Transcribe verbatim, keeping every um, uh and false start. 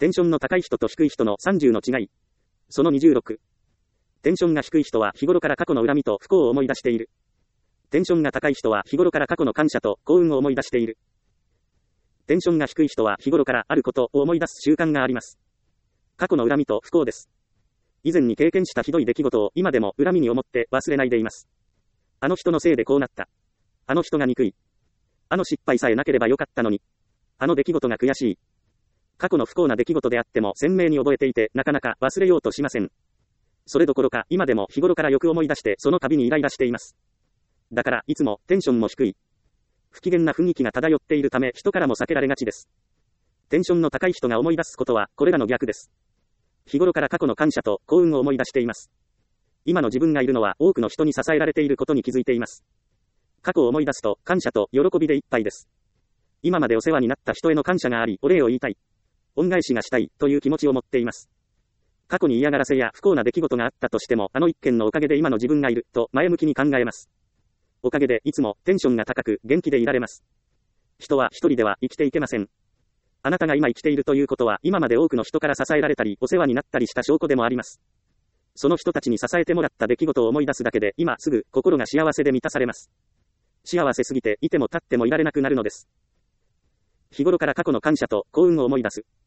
テンションの高い人と低い人のさんじゅうの違い。そのにじゅうろく。テンションが低い人は日頃から過去の恨みと不幸を思い出している。テンションが高い人は日頃から過去の感謝と幸運を思い出している。テンションが低い人は日頃からあることを思い出す習慣があります。過去の恨みと不幸です。以前に経験したひどい出来事を今でも恨みに思って忘れないでいます。あの人のせいでこうなった。あの人が憎い。あの失敗さえなければよかったのに。あの出来事が悔しい。過去の不幸な出来事であっても鮮明に覚えていてなかなか忘れようとしません。それどころか今でも日頃からよく思い出してその度にイライラしています。だからいつもテンションも低い。不機嫌な雰囲気が漂っているため人からも避けられがちです。テンションの高い人が思い出すことはこれらの逆です。日頃から過去の感謝と幸運を思い出しています。今の自分がいるのは多くの人に支えられていることに気づいています。過去を思い出すと感謝と喜びでいっぱいです。今までお世話になった人への感謝があり、お礼を言いたい。恩返しがしたいという気持ちを持っています。過去に嫌がらせや不幸な出来事があったとしても、あの一件のおかげで今の自分がいると前向きに考えます。おかげでいつもテンションが高く元気でいられます。人は一人では生きていけません。あなたが今生きているということは今まで多くの人から支えられたりお世話になったりした証拠でもあります。その人たちに支えてもらった出来事を思い出すだけで今すぐ心が幸せで満たされます。幸せすぎていても立ってもいられなくなるのです。日頃から過去の感謝と幸運を思い出す。